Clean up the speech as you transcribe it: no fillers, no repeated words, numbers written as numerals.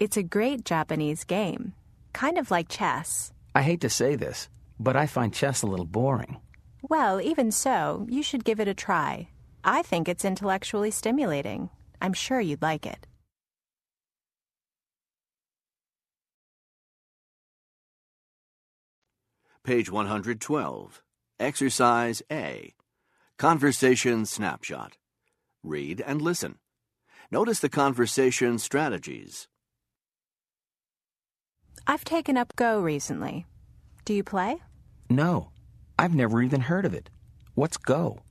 It's a great Japanese game, kind of like chess. I hate to say this, but I find chess a little boring. Well, even so, you should give it a try. I think it's intellectually stimulating. I'm sure you'd like it. Page 112. Exercise A. Conversation Snapshot. Read and listen. Notice the conversation strategies. I've taken up Go recently. Do you play? No, I've never even heard of it. What's Go?